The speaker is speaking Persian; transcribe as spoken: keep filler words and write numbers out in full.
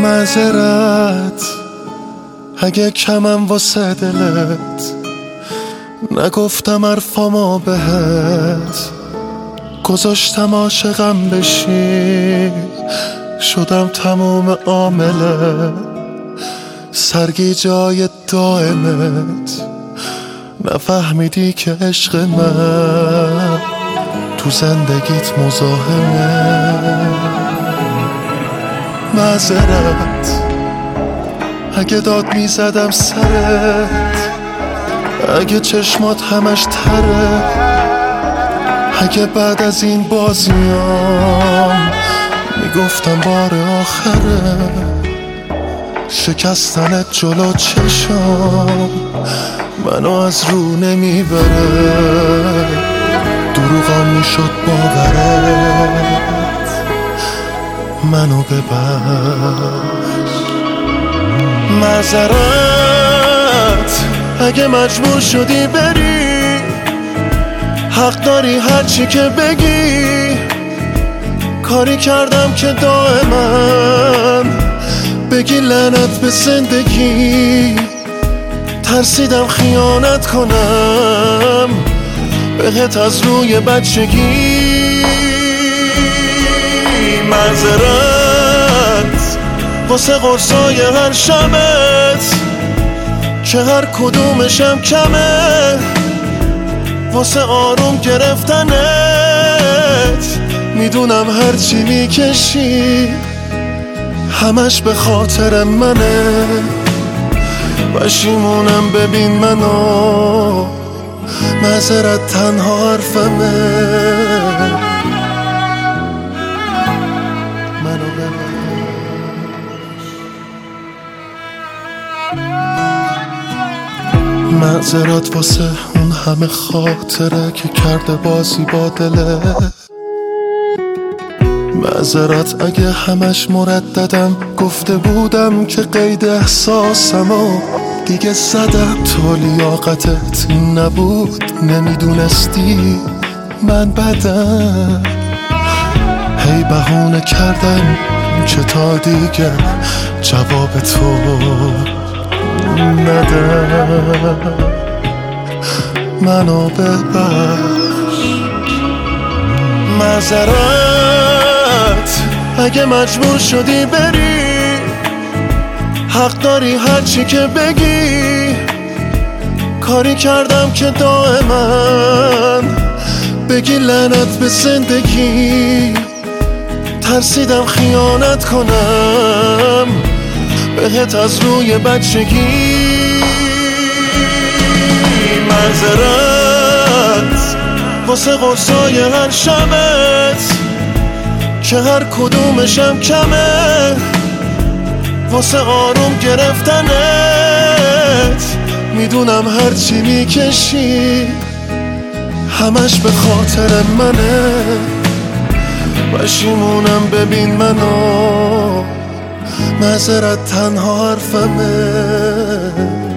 معذرت اگه کمم واسه دلت، نگفتم حرفامو بهت، گذاشتم عاشقم بشی، شدم تموم عامله، سرگی جای دائمت، نفهمیدی که عشق من تو زندگیت مزاحمه. معذرت اگه داد میزدم سرت، اگه چشمات همش تره، اگه بعد از این بازیام میگفتم بار آخره، شکستنت جلو چشام منو از رو نمیبره، دروغم میشد باورت، منو ببخش. معذرت اگه مجبور شدی بری، حق داری هرچی که بگی، کاری کردم که دائما بگی لعنت به زندگی، ترسیدم خیانت کنم بهت از روی بچگی. معذرت واسه قرصای هر شبت که هر کدومشم کمه، واسه آروم گرفتنت میدونم هرچی میکشی همش به خاطر منه، پشیمونم ببین منو، معذرت تنها حرفمه، منو ببخش. معذرت واسه اون همه خاطره که کرده بازی با دله، معذرت اگه همش مرددم گفته بودم که قید احساسمو دیگه زدم، تو لیاقتت این نبود، نمیدونستی من بدم، هی بهونه کردم که تا دیگه جواب تو ندم، منو ببخش. معذرت اگه مجبور شدی بری، حق داری هرچی که بگی، کاری کردم که دائما بگی لعنت به زندگی، ترسیدم خیانت کنم بهت از روی بچگی. معذرت واسه قرصای هر شبت که هر کدومشم کمه، واسه آروم گرفتنت میدونم هرچی میکشی همش به خاطر منه، پشیمونم ببین منو، معذرت تنها حرفمه.